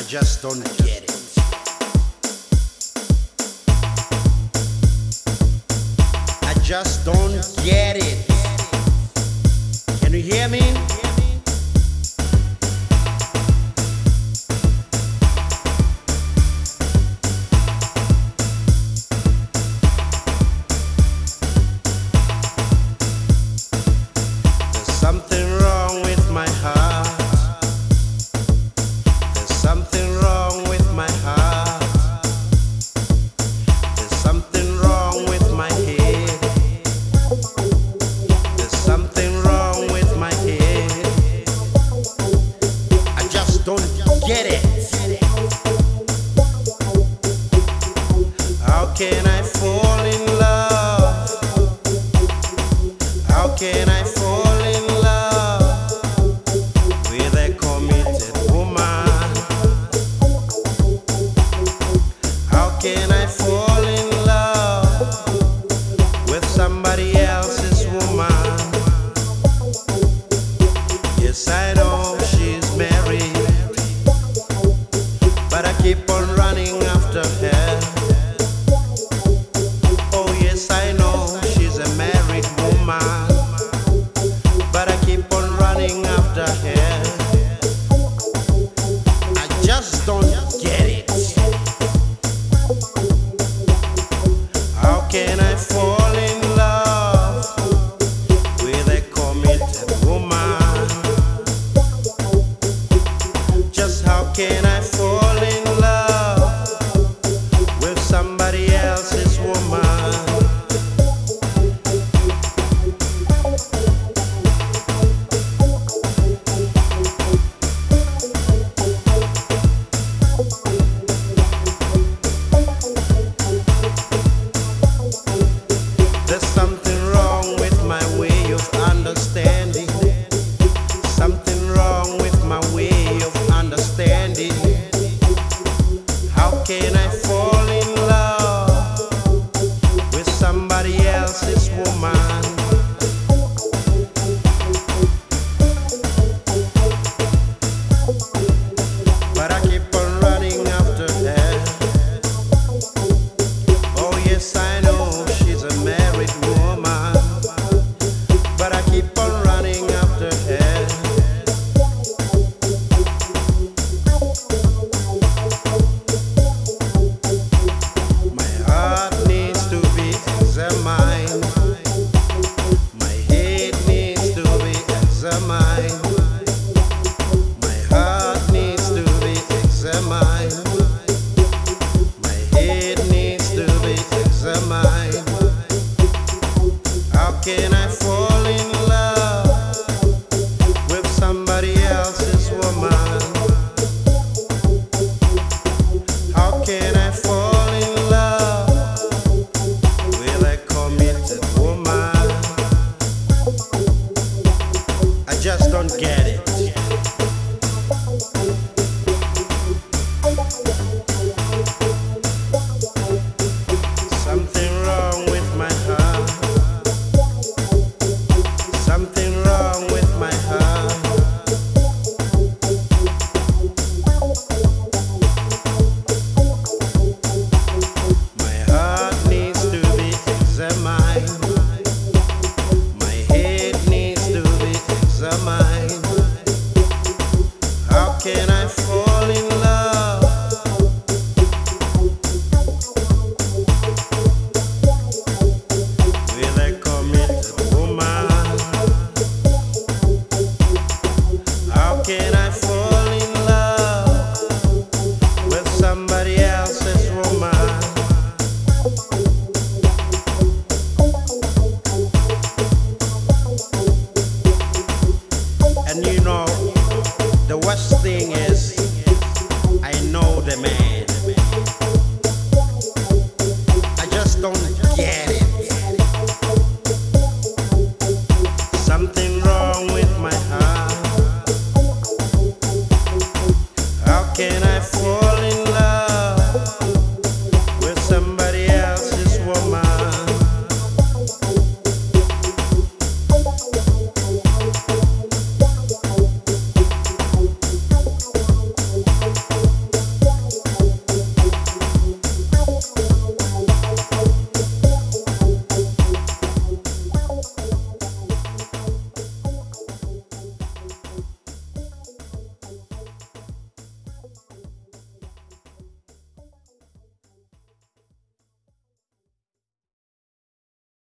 just don't get it. I just don't get it. Can you hear me? There's something wrong with my heart. There's something wrong with my heart. There's something wrong with my head. There's something wrong with my head. I just don't get it. How can I fall in love? How can I fall in love with a committed woman? How can I fall in love with somebody else's woman? Yes, I know she's married, but I keep on running after her. Oh yes, I know she's a married woman, but I keep on running after her. I just don't get it. How can I fall in love with a committed woman? Just how can I